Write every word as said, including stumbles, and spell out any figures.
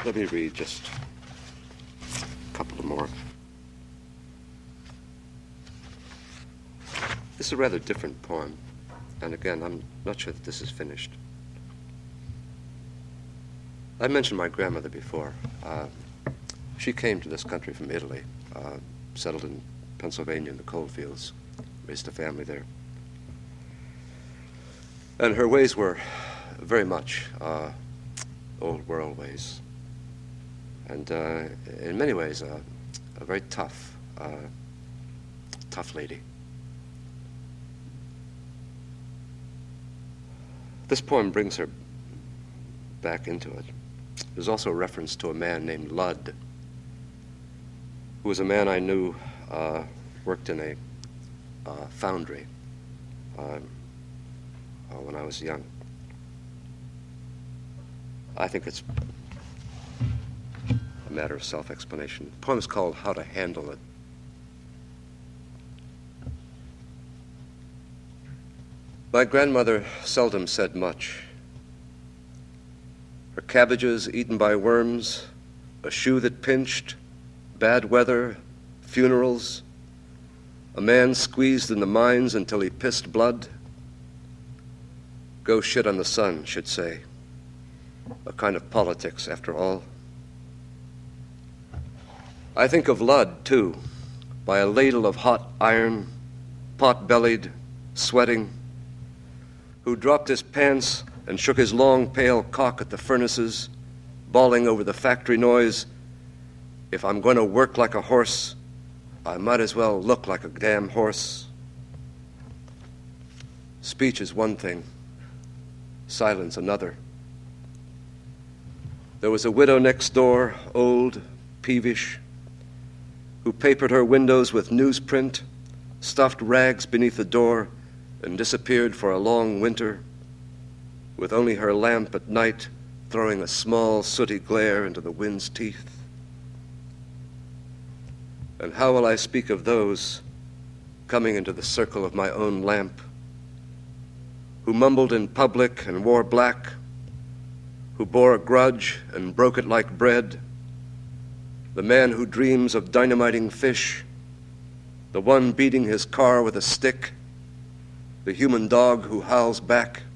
Let me read just a couple of more. This is a rather different poem, and again, I'm not sure that this is finished. I mentioned my grandmother before. Uh, she came to this country from Italy, uh, settled in Pennsylvania in the coal fields, raised a family there. And her ways were very much uh, old world ways. And uh, in many ways, uh, a very tough, uh, tough lady. This poem brings her back into it. There's also a reference to a man named Ludd, who was a man I knew uh, worked in a uh, foundry uh, uh, when I was young. I think it's a matter of self-explanation. The poem's called How to Handle It. My grandmother seldom said much. Her cabbages eaten by worms, a shoe that pinched, bad weather, funerals, a man squeezed in the mines until he pissed blood. Go shit on the sun, should say. A kind of politics, after all. I think of Ludd, too, by a ladle of hot iron, pot-bellied, sweating, who dropped his pants and shook his long, pale cock at the furnaces, bawling over the factory noise, "If I'm going to work like a horse, I might as well look like a damn horse." Speech is one thing, silence another. There was a widow next door, old, peevish, who papered her windows with newsprint, stuffed rags beneath the door, and disappeared for a long winter, with only her lamp at night throwing a small sooty glare into the wind's teeth. And how will I speak of those coming into the circle of my own lamp, who mumbled in public and wore black, who bore a grudge and broke it like bread, the man who dreams of dynamiting fish, the one beating his car with a stick, the human dog who howls back,